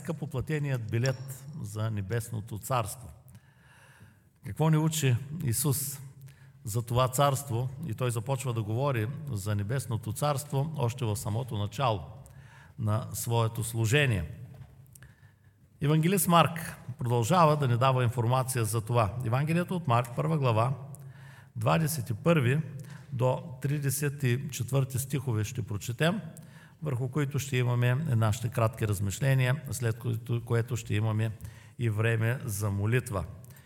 скъпоплатеният билет за небесното царство. Какво ни учи Исус за това царство? И той започва да говори за небесното царство още в самото начало на своето служение. Евангелист Марк продължава да ни дава информация за това. Евангелието от Марк, 1 глава, 21 до 34 стихове ще прочетем, върху които ще имаме нашите кратки размишления, след което ще имаме и време за молитва.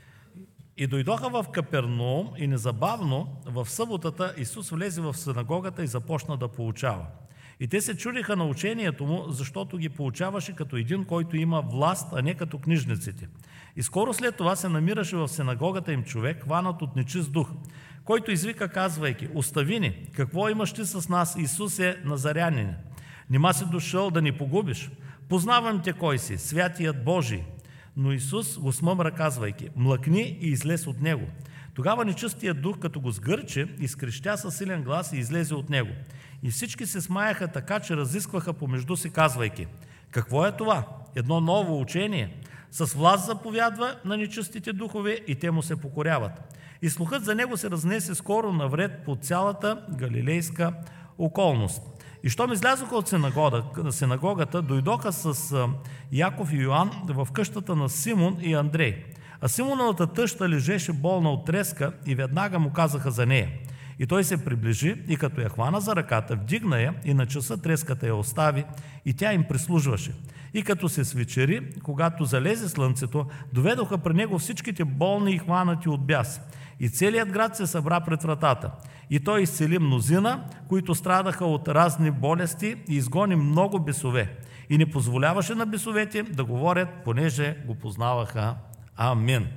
И дойдоха в Капернаум и незабавно в съботата Исус влезе в синагогата и започна да поучава. И те се чудиха на учението му, защото ги поучаваше като един, който има власт, а не като книжниците. И скоро след това се намираше в синагогата им човек, хванат от нечист дух, който извика, казвайки: „Остави ни, какво имаш ти с нас, Исусе Назарянин? Нима си дошъл да ни погубиш? Познавам те кой си, святият Божий.“ Но Исус го смъмра, казвайки: „Млъкни и излез от него.“ Тогава нечистият дух, като го сгърче, изкрещя със силен глас и излезе от него. И всички се смаяха така, че разискваха помежду си, казвайки: „Какво е това? Едно ново учение? С власт заповядва на нечистите духове и те му се покоряват.“ И слухът за него се разнесе скоро навред по цялата галилейска околност. И щом излязоха от синагогата, дойдоха с Яков и Йоан в къщата на Симон и Андрей. А Симоновата тъща лежеше болна от треска и веднага му казаха за нея. И той се приближи и като я хвана за ръката, вдигна я и на часа треската я остави и тя им прислужваше. И като се свечери, когато залезе слънцето, доведоха при него всичките болни и хванати от бяс. И целият град се събра пред вратата. И той изцели мнозина, които страдаха от разни болести, и изгони много бесове. И не позволяваше на бесовете да говорят, понеже го познаваха. Амин.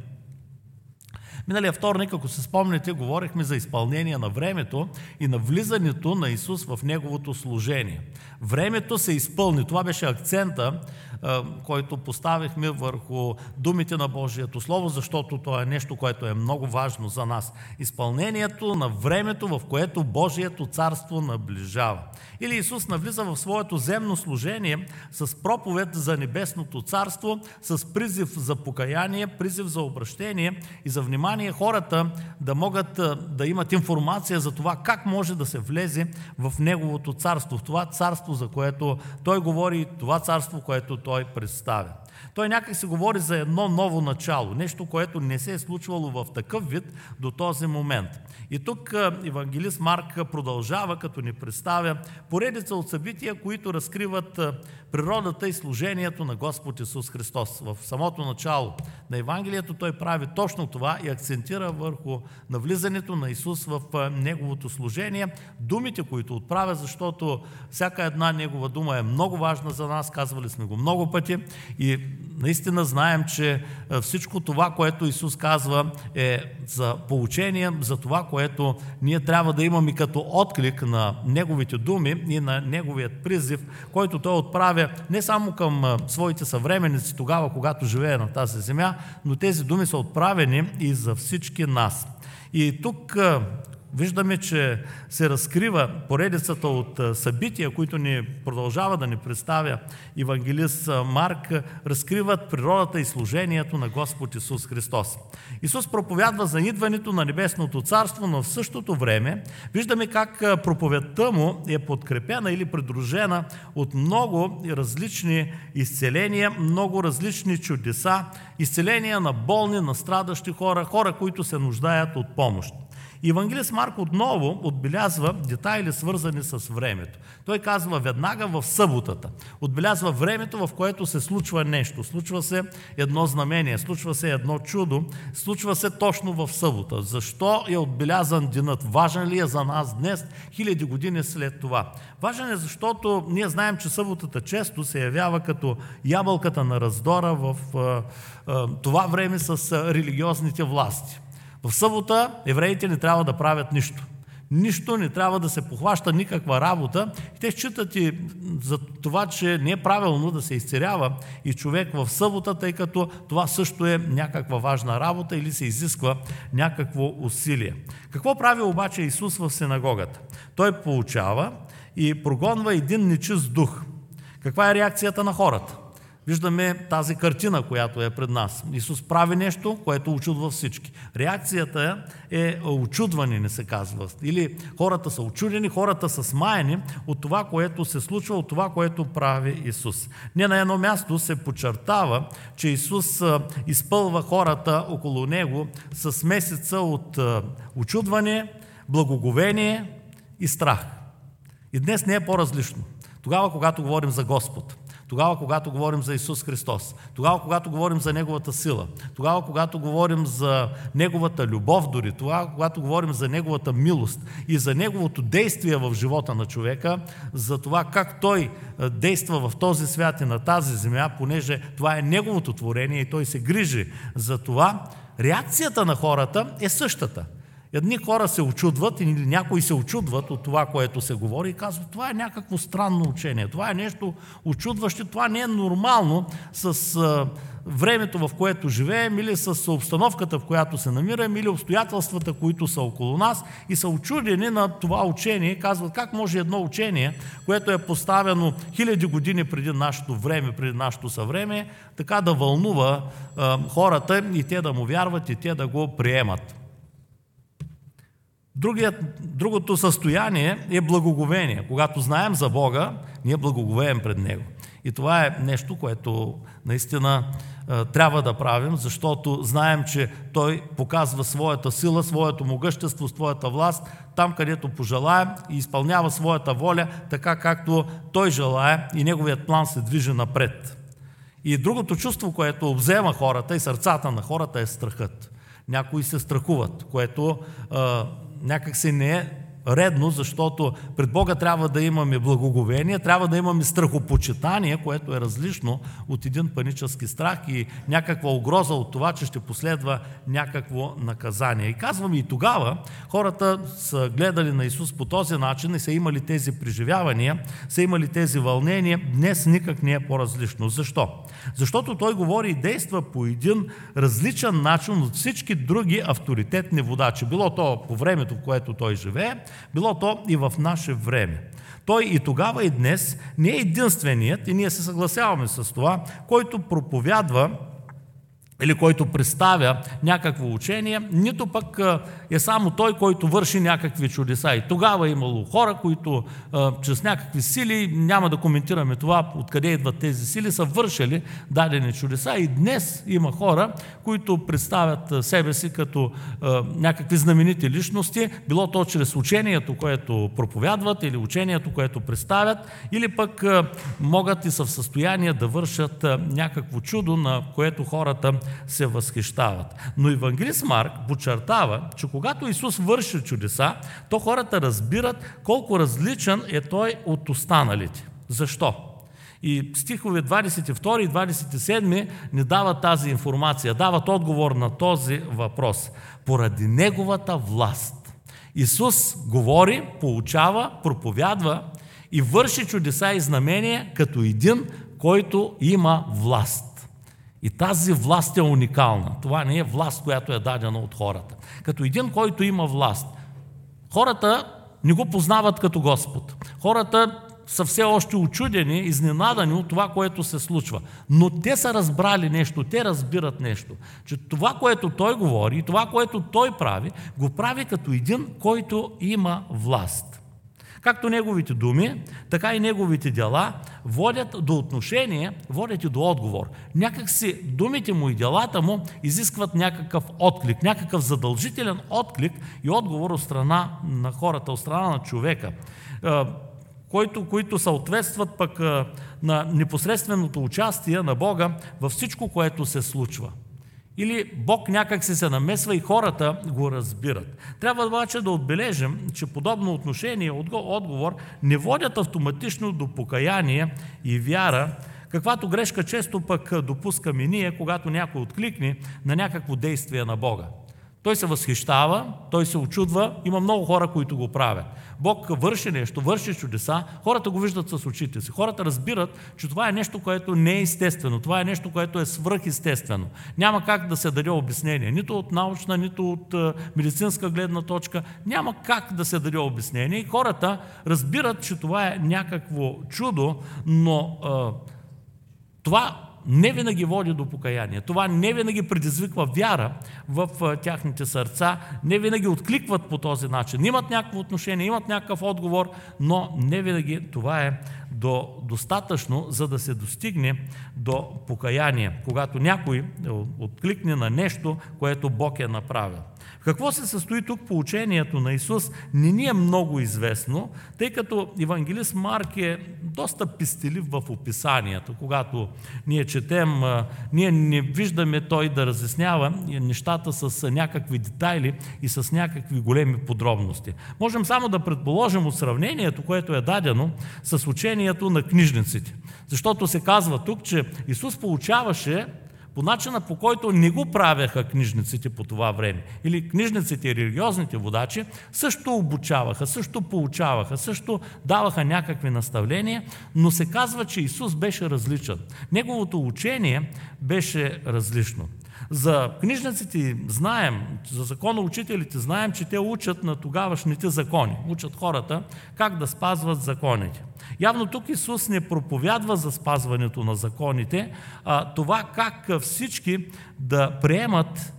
Миналия вторник, ако се спомните, говорихме за изпълнение на времето и на влизането на Исус в Неговото служение. Времето се изпълни. Това беше акцента, който поставихме върху думите на Божието Слово, защото това е нещо, което е много важно за нас. Изпълнението на времето, в което Божието царство наближава. Или Исус навлиза в своето земно служение с проповед за небесното царство, с призив за покаяние, призив за обръщение и за внимание хората да могат да имат информация за това как може да се влезе в Неговото царство, в това царство, за което Той говори, това царство, което Той представя. Той някак се говори за едно ново начало, нещо, което не се е случвало в такъв вид до този момент. И тук евангелист Марк продължава, като ни представя поредица от събития, които разкриват природата и служението на Господ Исус Христос. В самото начало на Евангелието той прави точно това и акцентира върху навлизането на Исус в Неговото служение, думите, които отправя, защото всяка една Негова дума е много важна за нас, казвали сме го много пъти и наистина знаем, че всичко това, което Исус казва, е за поучение, за това, което ние трябва да имаме като отклик на Неговите думи и на Неговият призив, който Той отправя не само към своите съвременници тогава, когато живее на тази земя, но тези думи са отправени и за всички нас. И тук виждаме, че се разкрива поредицата от събития, които ни продължава да ни представя евангелист Марк, разкриват природата и служението на Господ Исус Христос. Исус проповядва за идването на небесното царство, но в същото време виждаме как проповедта му е подкрепена или придружена от много различни изцеления, много различни чудеса, изцеления на болни, на страдащи хора, хора, които се нуждаят от помощ. Евангелист Марк отново отбелязва детайли, свързани с времето. Той казва веднага в съботата. Отбелязва времето, в което се случва нещо. Случва се едно знамение, случва се едно чудо, случва се точно в събота. Защо е отбелязан денът? Важен ли е за нас днес, хиляди години след това? Важен е, защото ние знаем, че съботата често се явява като ябълката на раздора в това време с религиозните власти. В събота евреите не трябва да правят нищо. Нищо не трябва да се похваща, никаква работа. И те считат и за това, че не е правилно да се изцерява и човек в събота, тъй като това също е някаква важна работа или се изисква някакво усилие. Какво прави обаче Исус в синагогата? Той поучава и прогонва един нечист дух. Каква е реакцията на хората? Виждаме тази картина, която е пред нас. Исус прави нещо, което очудва всички. Реакцията е очудване, не се казва. Или хората са очудени, хората са смаяни от това, което се случва, от това, което прави Исус. Не на едно място се подчертава, че Исус изпълва хората около Него с месеца от очудване, благоговение и страх. И днес не е по-различно. Тогава, когато говорим за Господ, тогава, когато говорим за Исус Христос, тогава, когато говорим за Неговата сила, тогава, когато говорим за Неговата любов дори, тогава, когато говорим за Неговата милост и за Неговото действие в живота на човека, за това как Той действа в този свят и на тази земя, понеже това е Неговото творение и Той се грижи за това, реакцията на хората е същата. Едни хора се очудват или някои се очудват от това, което се говори и казват, това е някакво странно учение, това е нещо очудващо, това не е нормално с времето, в което живеем или с обстановката, в която се намираме или обстоятелствата, които са около нас и са очудени на това учение и казват, как може едно учение, което е поставено хиляди години преди нашето време, преди нашето съвремие, така да вълнува хората и те да му вярват и те да го приемат. Другото състояние е благоговение. Когато знаем за Бога, ние благоговеем пред Него. И това е нещо, което наистина трябва да правим, защото знаем, че Той показва своята сила, своето могъщество, своята власт, там където пожелаем и изпълнява своята воля, така както Той желае и Неговият план се движи напред. И другото чувство, което обзема хората и сърцата на хората е страхът. Някои се страхуват, което някак си не е редно, защото пред Бога трябва да имаме благоговение, трябва да имаме страхопочитание, което е различно от един панически страх и някаква угроза от това, че ще последва някакво наказание. И казваме и тогава, хората са гледали на Исус по този начин и са имали тези преживявания, са имали тези вълнения. Днес никак не е по-различно. Защо? Защото Той говори и действа по един различен начин от всички други авторитетни водачи. Било то по времето, в което Той живее, било то и в наше време. Той и тогава и днес не е единственият, и ние се съгласяваме с това, който проповядва или който представя някакво учение, нито пък е само той, който върши някакви чудеса. И тогава е имало хора, които чрез някакви сили, няма да коментираме това, откъде идват тези сили, са вършили дадени чудеса. И днес има хора, които представят себе си като някакви знаменити личности, било то чрез учението, което проповядват, или учението, което представят, или пък могат и са в състояние да вършат някакво чудо, на което хората се възхищават. Но евангелист Марк подчертава, че когато Исус върши чудеса, то хората разбират колко различен е Той от останалите. Защо? И стихове 22 и 27 ни дават тази информация, дават отговор на този въпрос. Поради Неговата власт. Исус говори, поучава, проповядва и върши чудеса и знамения като един, който има власт. И тази власт е уникална. Това не е власт, която е дадена от хората. Като един, който има власт. Хората не го познават като Господ. Хората са все още учудени, изненадани от това, което се случва. Но те са разбрали нещо, те разбират нещо. Че това, което Той говори и това, което Той прави, го прави като един, който има власт. Както Неговите думи, така и Неговите дела водят до отношение, водят и до отговор. Някак си думите Му и делата Му изискват някакъв отклик, някакъв задължителен отклик и отговор от страна на хората, от страна на човека, които съответстват пък на непосредственото участие на Бога във всичко, което се случва. Или Бог някак се намесва и хората го разбират. Трябва обаче да отбележим, че подобно отношение и отговор не водят автоматично до покаяние и вяра, каквато грешка често пък допускаме ние, когато някой откликне на някакво действие на Бога. Той се възхищава, той се очудва, има много хора, които го правят. Бог върши нещо, върши чудеса, хората го виждат с очите си. Хората разбират, че това е нещо, което не е естествено, това е нещо, което е свръхестествено. Няма как да се даде обяснение, нито от научна, нито от медицинска гледна точка, няма как да се даде обяснение. И хората разбират, че това е някакво чудо, но това не винаги води до покаяние. Това не винаги предизвиква вяра в тяхните сърца, не винаги откликват по този начин. Имат някакво отношение, имат някакъв отговор, но не винаги това е достатъчно, за да се достигне до покаяние, когато някой откликне на нещо, което Бог е направил. В какво се състои тук поучението на Исус, не ни е много известно, тъй като евангелист Марк е доста пестелив в описанието. Когато ние четем, ние не виждаме той да разяснява нещата с някакви детайли и с някакви големи подробности. Можем само да предположим от сравнението, което е дадено с учението на книжниците. Защото се казва тук, че Исус поучаваше по начина, по който не го правяха книжниците по това време. Или книжниците и религиозните водачи също обучаваха, също поучаваха, също даваха някакви наставления, но се казва, че Исус беше различен. Неговото учение беше различно. За книжниците знаем, за законоучителите знаем, че те учат на тогавашните закони. Учат хората как да спазват законите. Явно тук Исус не проповядва за спазването на законите, а това как всички да приемат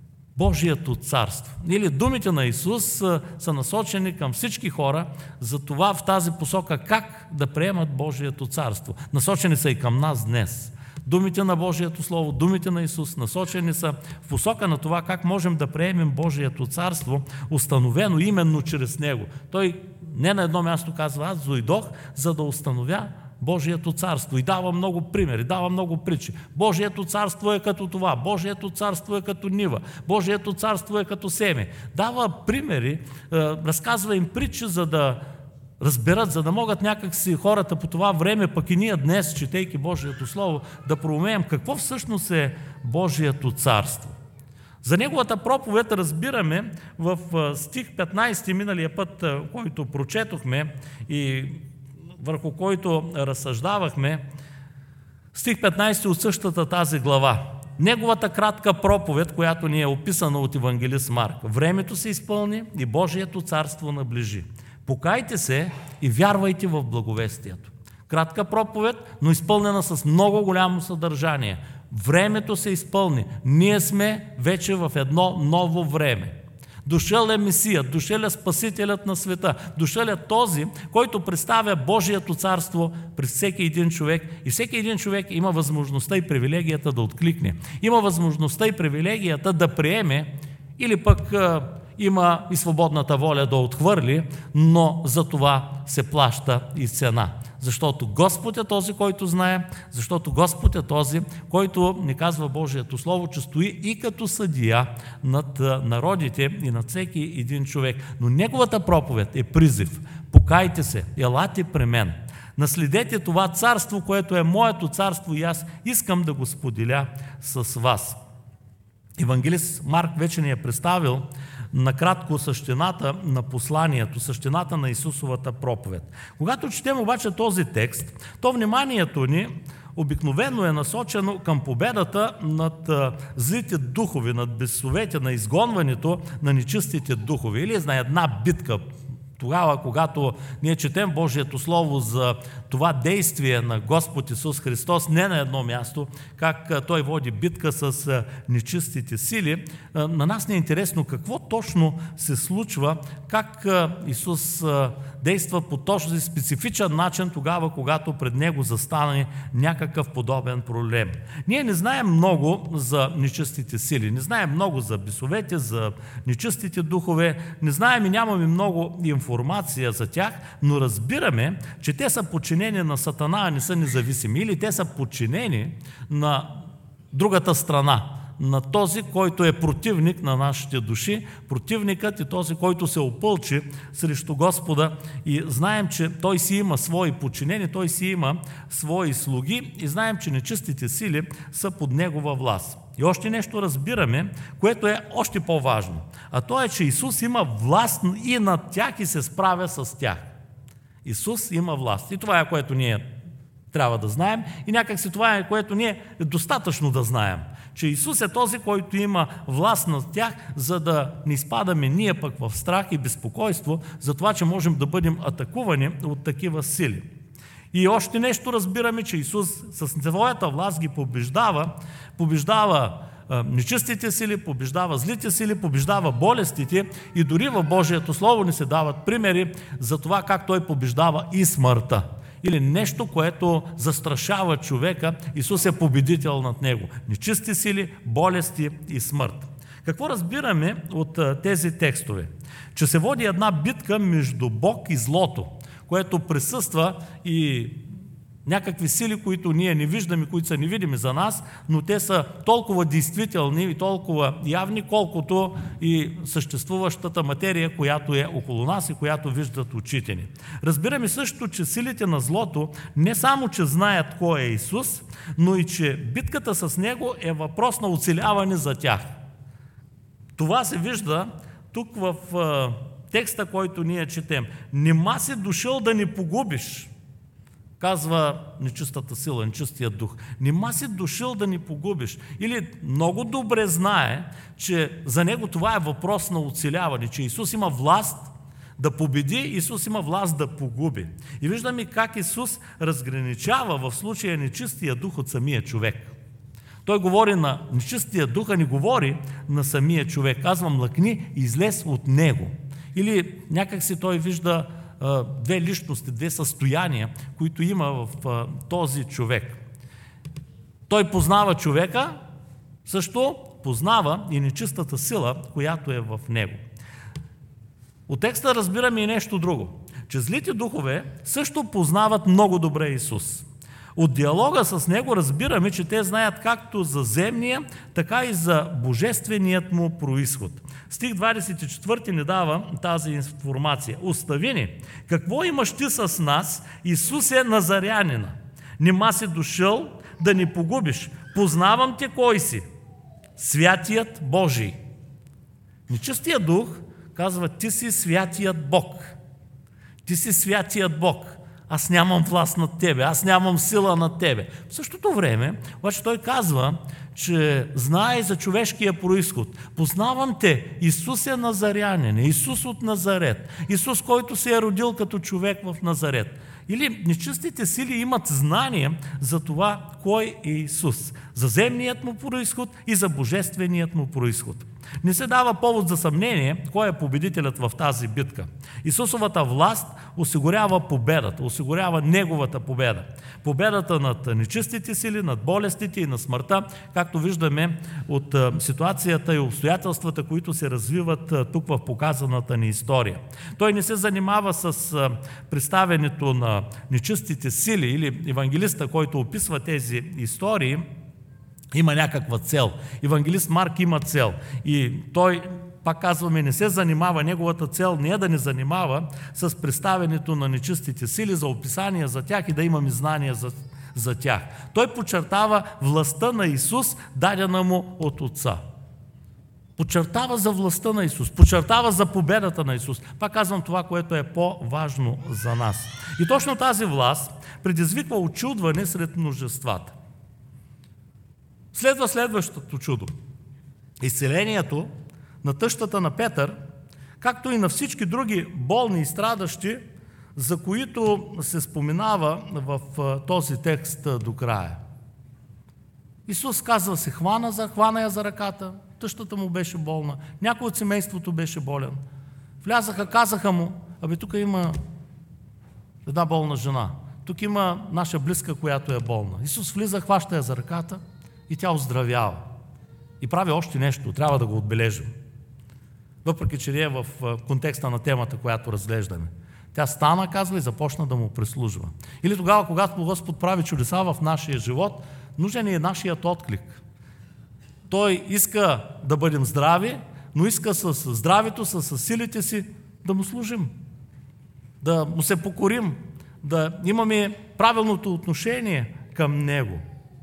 Божието царство. Или думите на Исус са насочени към всички хора за това в тази посока как да приемат Божието царство. Насочени са и към нас днес. Думите на Божието Слово, думите на Исус насочени са в посока на това как можем да приемем Божието царство, установено именно чрез Него. Той не на едно място казва: аз дойдох, за да установя Божието царство. И дава много примери, дава много притчи. Божието царство е като това, Божието царство е като нива, Божието царство е като семе. Дава примери, разказва им притчи, за да разберат, за да могат някакси хората по това време, пък и ние днес, четейки Божието Слово, да проумеем какво всъщност е Божието царство. За неговата проповед разбираме в стих 15, миналия път, който прочетохме и върху който разсъждавахме, стих 15 от същата тази глава. Неговата кратка проповед, която ни е описана от евангелист Марк. Времето се изпълни и Божието царство наближи. Покайте се и вярвайте в благовестието. Кратка проповед, но изпълнена с много голямо съдържание. Времето се изпълни. Ние сме вече в едно ново време. Дошъл е Месия, дошъл е Спасителят на света, дошъл е този, който представя Божието царство през всеки един човек и всеки един човек има възможността и привилегията да откликне. Има възможността и привилегията да приеме или пък има и свободната воля да отхвърли, но за това се плаща и цена. Защото Господ е този, който знае, защото Господ е този, който ни казва Божието Слово, че стои и като съдия над народите и над всеки един човек. Но неговата проповед е призив: покайте се, елате при мен. Наследете това царство, което е моето царство и аз искам да го споделя с вас. Евангелист Марк вече ни е представил накратко същината на посланието, същината на Исусовата проповед. Когато четем обаче този текст, то вниманието ни обикновено е насочено към победата над злите духове, над бесовете, на изгонването на нечистите духове. Или на една битка. Тогава, когато ние четем Божието Слово за това действие на Господ Исус Христос, не на едно място, как Той води битка с нечистите сили, на нас не е интересно какво точно се случва, как Исус действа по този специфичен начин тогава, когато пред Него застане някакъв подобен проблем. Ние не знаем много за нечистите сили, не знаем много за бесовете, за нечистите духове, не знаем и нямаме много информация за тях, но разбираме, че те са подчинени на Сатана, а не са независими. Или те са подчинени на другата страна, на този, който е противник на нашите души. Противникът е този, който се опълчи срещу Господа и знаем, че той си има свои подчинени, той си има свои слуги и знаем, че нечистите сили са под негова власт. И още нещо разбираме, което е още по-важно. А то е, че Исус има власт и над тях и се справя с тях. Исус има власт. И това е, което ние трябва да знаем. И някакси това е, което ние е достатъчно да знаем. Че Исус е този, който има власт над тях, за да не изпадаме ние пък в страх и безпокойство за това, че можем да бъдем атакувани от такива сили. И още нещо разбираме, че Исус със своята власт ги побеждава нечистите сили, побеждава злите сили, побеждава болестите и дори в Божието Слово ни се дават примери за това как Той побеждава и смъртта. Или нещо, което застрашава човека, Исус е победител над него. Нечисти сили, болести и смърт. Какво разбираме от тези текстове? Че се води една битка между Бог и злото, което присъства и някакви сили, които ние не виждаме, които са невидими за нас, но те са толкова действителни и толкова явни, колкото и съществуващата материя, която е около нас и която виждат очите ни. Разбираме също, че силите на злото не само, че знаят кой е Исус, но и че битката с Него е въпрос на оцеляване за тях. Това се вижда тук в текста, който ние четем. Нима си дошъл да ни погубиш, казва нечистата сила, нечистият дух. Нима си дошъл да ни погубиш. Или много добре знае, че за него това е въпрос на оцеляване, че Исус има власт да победи, Исус има власт да погуби. И виждаме как Исус разграничава в случая нечистия дух от самия човек. Той говори на нечистия дух, а не говори на самия човек. Казва, млъкни и излез от него. Или някак си той вижда две личности, две състояния, които има в този човек. Той познава човека, също познава и нечистата сила, която е в него. От текста разбираме и нещо друго, че злите духове също познават много добре Исус. От диалога с него разбираме, че те знаят както за земния, така и за божественият му произход. Стих 24 ни дава тази информация. Остави ни, какво имаш ти с нас, Исусе Назарянина? Нима си дошъл да ни погубиш. Познавам те кой си. Святият Божий. Нечистият дух казва, ти си святият Бог. Ти си святият Бог. Аз нямам власт над тебе, аз нямам сила над тебе. В същото време, обаче той казва, че знае за човешкия произход. Познавам те, Исус е Назарянин, Исус от Назарет, Исус, който се е родил като човек в Назарет. Или нечистите сили имат знание за това, кой е Исус, за земният му произход и за божественият му произход. Не се дава повод за съмнение, кой е победителят в тази битка. Исусовата власт осигурява победата, осигурява неговата победа. Победата над нечистите сили, над болестите и на смъртта, както виждаме от ситуацията и обстоятелствата, които се развиват тук в показаната ни история. Той не се занимава с представянето на нечистите сили или евангелиста, който описва тези истории, има някаква цел. Евангелист Марк има цел. И той, пак казваме, не се занимава, неговата цел не е да ни занимава с представянето на нечистите сили, за описания за тях и да имаме знания за тях. Той подчертава властта на Исус, дадена му от Отца. Подчертава за властта на Исус, подчертава за победата на Исус. Пак казвам това, което е по-важно за нас. И точно тази власт предизвиква очудване сред множествата. Следва следващото чудо. Изцелението на тъщата на Петър, както и на всички други болни и страдащи, за които се споменава в този текст до края. Исус казва се, хвана я за ръката, тъщата му беше болна, някой от семейството беше болен. Влязаха, казаха му, тук има една болна жена, тук има наша близка, която е болна. Исус влиза, хваща я за ръката и тя оздравява. И прави още нещо, трябва да го отбележим. Въпреки че не е в контекста на темата, която разглеждаме. Тя стана, казва, и започна да му прислужва. Или тогава, когато Господ прави чудеса в нашия живот, нужен е нашият отклик. Той иска да бъдем здрави, но иска с здравето, с силите си да му служим. Да му се покорим, да имаме правилното отношение към него.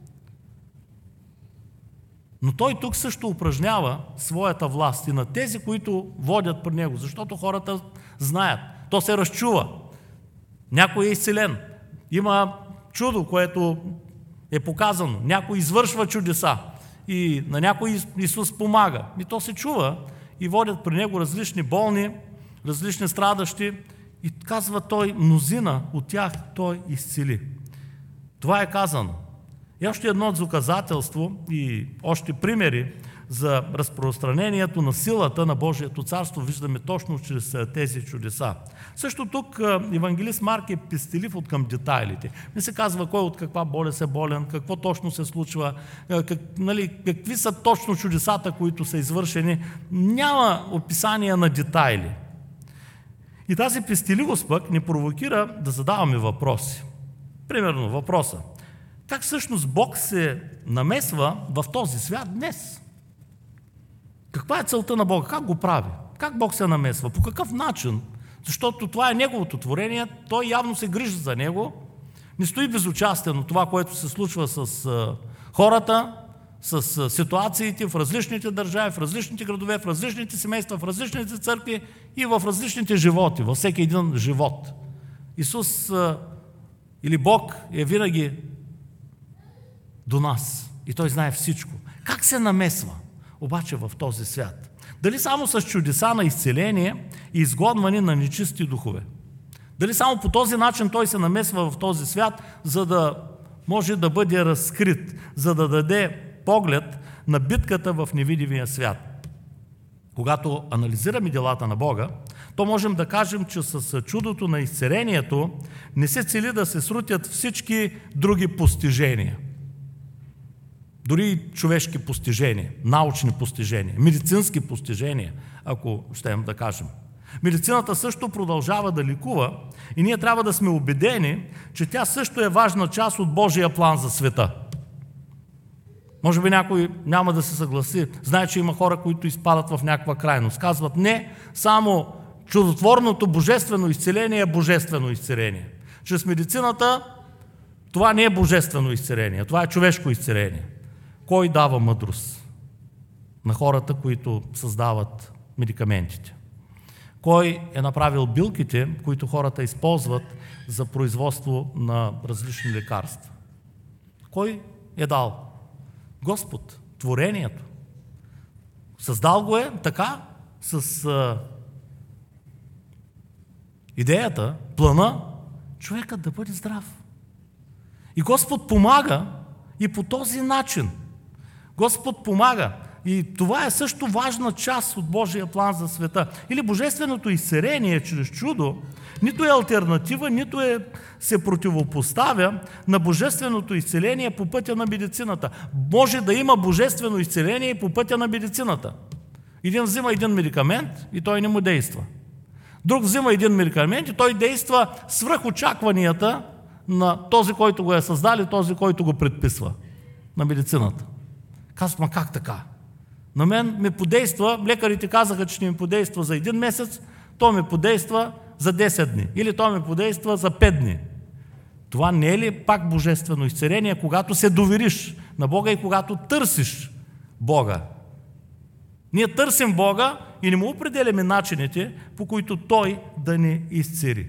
Но той тук също упражнява своята власт и на тези, които водят при него, защото хората знаят. То се разчува. Някой е изцелен. Има чудо, което е показано. Някой извършва чудеса и на някой Исус помага. И то се чува и водят при него различни болни, различни страдащи И казва той, мнозина от тях той изцели. Това е казано. И още едно доказателство и още примери за разпространението на силата на Божието царство виждаме точно чрез тези чудеса. Също тук евангелист Марк е пестелив от към детайлите. Не се казва кой от каква болест е болен, какво точно се случва, какви са точно чудесата, които са извършени. Няма описание на детайли. И тази пестеливост пък ни провокира да задаваме въпроси. Примерно въпроса: как всъщност Бог се намесва в този свят днес? Каква е целта на Бога? Как го прави? Как Бог се намесва? По какъв начин? Защото това е Неговото творение, Той явно се грижи за Него, не стои безучастен от това, което се случва с хората, с ситуациите в различните държави, в различните градове, в различните семейства, в различните църкви и в различните животи, във всеки един живот. Исус или Бог е винаги до нас и Той знае всичко. Как се намесва обаче в този свят? Дали само с чудеса на изцеление и изгонване на нечисти духове? Дали само по този начин Той се намесва в този свят, за да може да бъде разкрит, за да даде поглед на битката в невидимия свят? Когато анализираме делата на Бога, то можем да кажем, че с чудото на изцелението не се цели да се срутят всички други постижения. Дори човешки постижения, научни постижения, медицински постижения, ако щем да кажем. Медицината също продължава да лекува и ние трябва да сме убедени, че тя също е важна част от Божия план за света. Може би някой няма да се съгласи. Знае, че има хора, които изпадат в някаква крайност. Казват: не, само чудотворното божествено изцеление е божествено изцеление. Чрез медицината това не е божествено изцеление, това е човешко изцеление. Кой дава мъдрост на хората, които създават медикаментите? Кой е направил билките, които хората използват за производство на различни лекарства? Кой е дал? Господ, творението. Създал го е така, с идеята, плана, човекът да бъде здрав. И Господ помага и по този начин. Господ помага. И това е също важна част от Божия план за света. Или божественото изцеление чрез чудо нито е алтернатива, нито се противопоставя на божественото изцеление по пътя на медицината. Може да има божествено изцеление и по пътя на медицината. Един взима един медикамент и той не му действа. Друг взима един медикамент и той действа свръх очакванията на този, който го е създал и този, който го предписва на медицината. Казват: как така? На мен ми подейства, лекарите казаха, че ще ми подейства за 1 месец, то ми подейства за 10 дни. Или то ми подейства за 5 дни. Това не е ли пак божествено изцеление, когато се довериш на Бога и когато търсиш Бога? Ние търсим Бога и не му определяме начините, по които Той да ни изцели.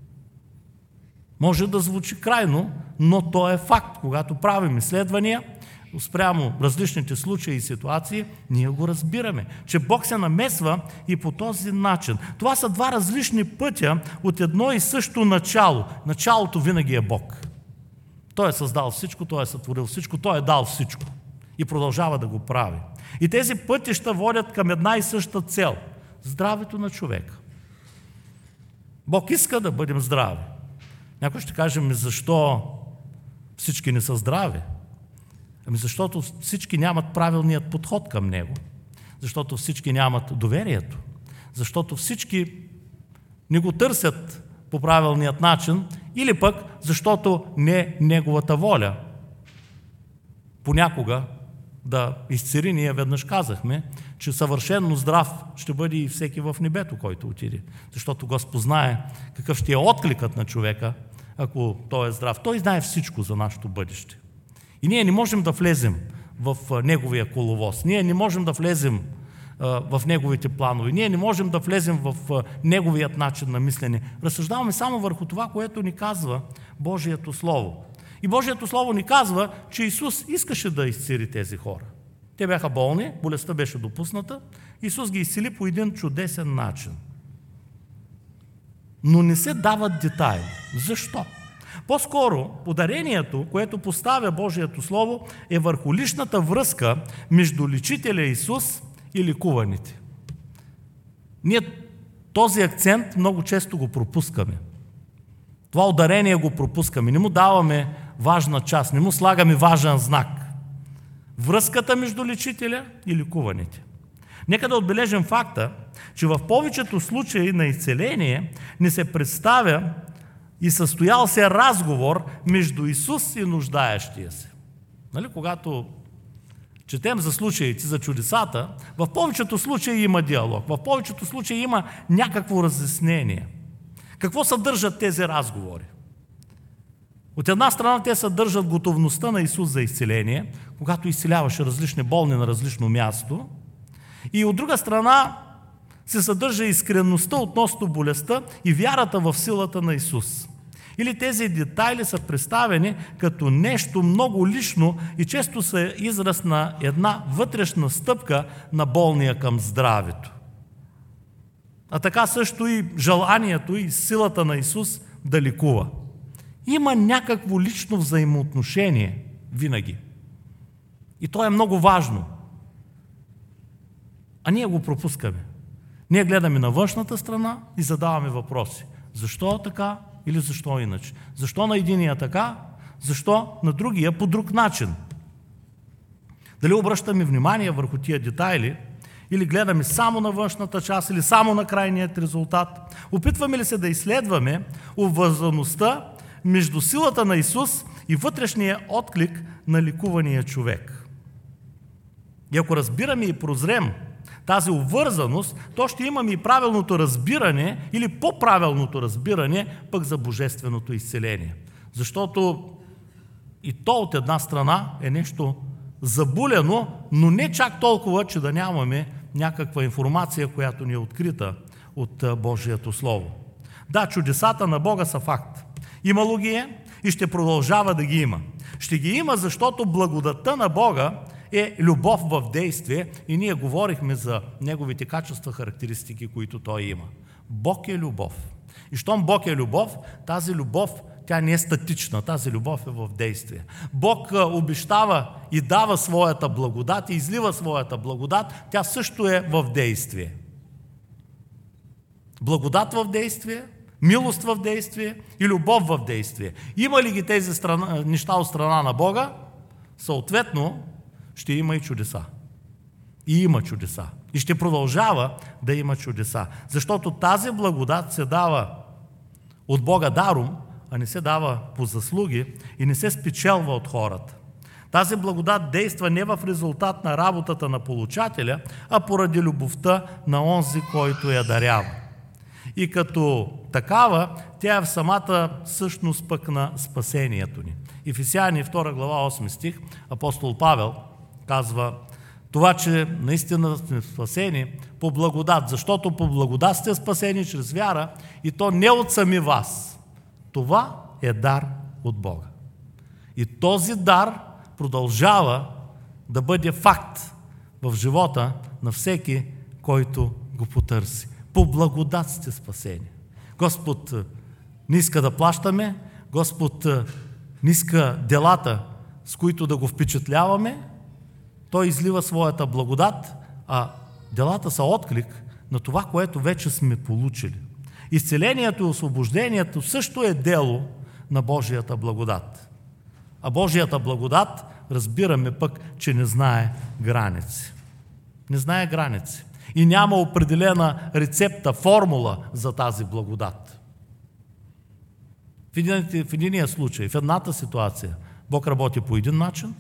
Може да звучи крайно, но то е факт. Когато правим изследвания спрямо различните случаи и ситуации, ние го разбираме, че Бог се намесва и по този начин. Това са два различни пътя от едно и също начало. Началото винаги е Бог. Той е създал всичко, Той е сътворил всичко, Той е дал всичко и продължава да го прави. И тези пътища водят към една и съща цел – здравето на човека. Бог иска да бъдем здрави. Някой ще каже: защо всички не са здрави? Защото всички нямат правилният подход към Него. Защото всички нямат доверието. Защото всички не го търсят по правилният начин или пък защото не е Неговата воля. Понякога да изцели, ние веднъж казахме, че съвършено здрав ще бъде и всеки в небето, който отиде. Защото Господ знае какъв ще е откликът на човека, ако той е здрав. Той знае всичко за нашето бъдеще. И ние не можем да влезем в Неговия коловоз. Ние не можем да влезем в Неговите планове. Ние не можем да влезем в Неговият начин на мислене. Разсъждаваме само върху това, което ни казва Божието Слово. И Божието Слово ни казва, че Исус искаше да изцели тези хора. Те бяха болни, болестта беше допусната. Исус ги изцели по един чудесен начин. но не се дават детайли. Защо? По-скоро ударението, което поставя Божието Слово, е върху личната връзка между личителя Исус и ликуваните. Ние този акцент много често го пропускаме. Това ударение го пропускаме, не му даваме важна част, не му слагаме важен знак. Връзката между личителя и ликуваните. Нека да отбележим факта, че в повечето случаи на изцеление ни се представя и състоял се разговор между Исус и нуждаещия се. Нали, когато четем за случаите, за чудесата, в повечето случаи има диалог, в повечето случаи има някакво разяснение. Какво съдържат тези разговори? От една страна те съдържат готовността на Исус за изцеление, когато изцеляваше различни болни на различно място, и от друга страна се съдържа искреността относно болестта и вярата в силата на Исус. Или тези детайли са представени като нещо много лично и често са израз на една вътрешна стъпка на болния към здравето. А така също и желанието и силата на Исус да лекува. Има някакво лично взаимоотношение винаги. И то е много важно. А ние го пропускаме. Ние гледаме на външната страна и задаваме въпроси. Защо така или защо иначе? Защо на единия така? Защо на другия по друг начин? Дали обръщаме внимание върху тия детайли или гледаме само на външната част или само на крайният резултат? Опитваме ли се да изследваме обвързаността между силата на Исус и вътрешния отклик на лекувания човек? И ако разбираме и прозрем тази обвързаност, то ще имаме и правилното разбиране или по-правилното разбиране пък за божественото изцеление. Защото и то от една страна е нещо забулено, но не чак толкова, че да нямаме някаква информация, която ни е открита от Божието Слово. Да, чудесата на Бога са факт. Имало ги е и ще продължава да ги има. Ще ги има, защото благодатта на Бога е любов в действие и ние говорихме за неговите качества, характеристики, които той има. Бог е любов. И щом Бог е любов, тази любов, тя не е статична, тази любов е в действие. Бог обещава и дава своята благодат и излива своята благодат, тя също е в действие. Благодат в действие, милост в действие и любов в действие. Има ли ги тези неща от страна на Бога? Съответно, ще има и чудеса. И има чудеса. И ще продължава да има чудеса. Защото тази благодат се дава от Бога даром, а не се дава по заслуги и не се спечелва от хората. Тази благодат действа не в резултат на работата на получателя, а поради любовта на онзи, който я дарява. И като такава, тя е в самата същност пък на спасението ни. Ефесяни 2 глава 8 стих, апостол Павел казва това, че наистина сме спасени по благодат, защото по благодат сте спасени чрез вяра и то не от сами вас. Това е дар от Бога. И този дар продължава да бъде факт в живота на всеки, който го потърси. По благодат сте спасени. Господ не иска да плащаме, Господ не иска делата, с които да го впечатляваме. Той излива своята благодат, а делата са отклик на това, което вече сме получили. Изцелението и освобождението също е дело на Божията благодат. А Божията благодат разбираме пък, че не знае граници. Не знае граници. И няма определена рецепта, формула за тази благодат. В единия случай, в едната ситуация, Бог работи по един начин,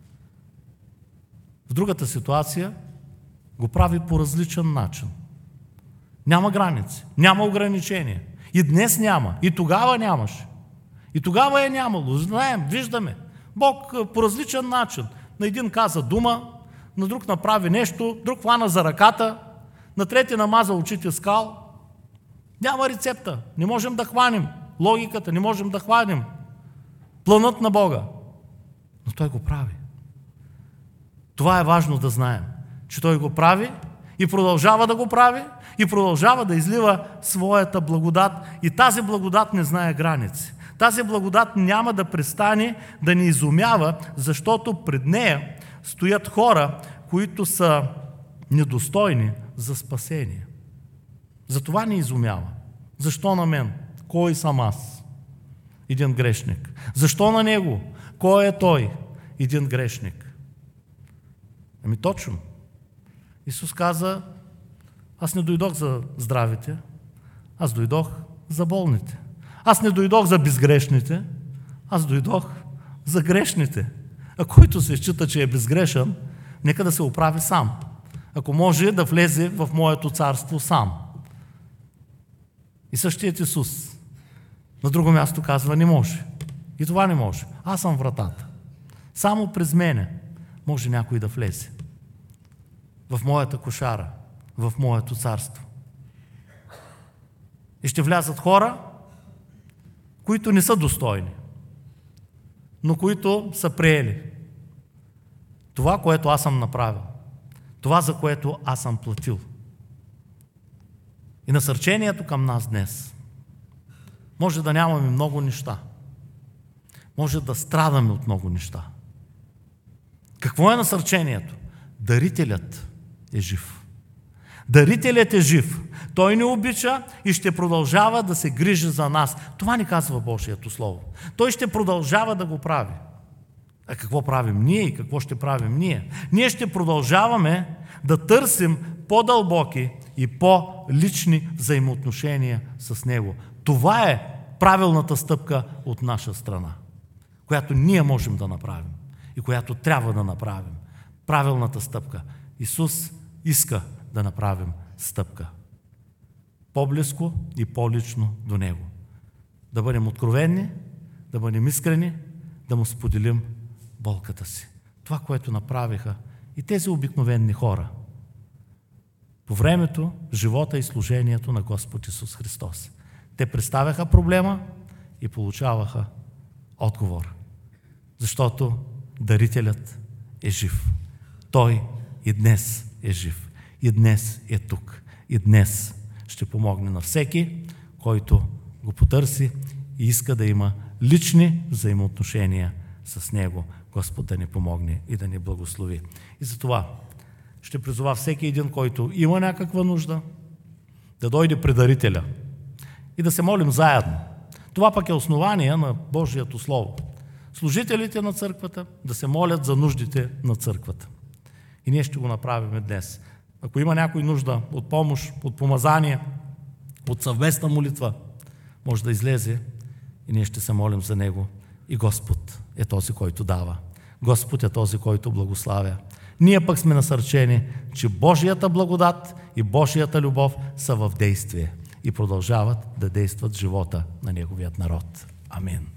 в другата ситуация го прави по различен начин. Няма граници, няма ограничения. И днес няма, и тогава нямаше. И тогава е нямало. Знаем, виждаме. Бог по различен начин. На един каза дума, на друг направи нещо, друг хвана за ръката, на трети намаза очите с кал. Няма рецепта. Не можем да хванем логиката, не можем да хванем планът на Бога. Но Той го прави. Това е важно да знаем, че Той го прави И продължава да го прави, и продължава да излива своята благодат. И тази благодат не знае граници. Тази благодат няма да престане да ни изумява, защото пред нея стоят хора, които са недостойни за спасение. Затова ни изумява. Защо на мен? Кой съм аз? Един грешник. Защо на него? Кой е той? Един грешник. Ами точно. Исус каза, аз не дойдох за здравите, аз дойдох за болните. Аз не дойдох за безгрешните, аз дойдох за грешните. А който се счита, че е безгрешен, нека да се оправи сам. Ако може да влезе в моето царство сам. И същият Исус на друго място казва, не може. И това не може. Аз съм вратата. Само през мене може някой да влезе в моята кошара, в моето царство. И ще влязат хора, които не са достойни, но които са приели това, което аз съм направил, това, за което аз съм платил. И насърчението към нас днес може да нямаме много неща, може да страдаме от много неща. Какво е насърчението? Дарителят е жив. Дарителят е жив. Той ни обича и ще продължава да се грижи за нас. Това ни казва Божието Слово. Той ще продължава да го прави. А какво правим ние и какво ще правим ние? Ние ще продължаваме да търсим по-дълбоки и по-лични взаимоотношения с Него. Това е правилната стъпка от наша страна, която ние можем да направим и която трябва да направим. Правилната стъпка. Исус иска да направим стъпка. По-близко и по-лично до Него. Да бъдем откровени, да бъдем искрени, да Му споделим болката си. Това, което направиха и тези обикновени хора по времето, живота и служението на Господ Исус Христос. Те представяха проблема и получаваха отговор. Защото дарителят е жив. Той и днес е жив. И днес е тук. И днес ще помогне на всеки, който го потърси и иска да има лични взаимоотношения с Него. Господ да ни помогне и да ни благослови. И затова ще призова всеки един, който има някаква нужда, да дойде при дарителя и да се молим заедно. Това пък е основание на Божието Слово. Служителите на църквата да се молят за нуждите на църквата. И ние ще го направим днес. Ако има някой нужда от помощ, от помазание, от съвместна молитва, може да излезе и ние ще се молим за него. И Господ е този, който дава. Господ е този, който благославя. Ние пък сме насърчени, че Божията благодат и Божията любов са в действие и продължават да действат в живота на Неговият народ. Амин.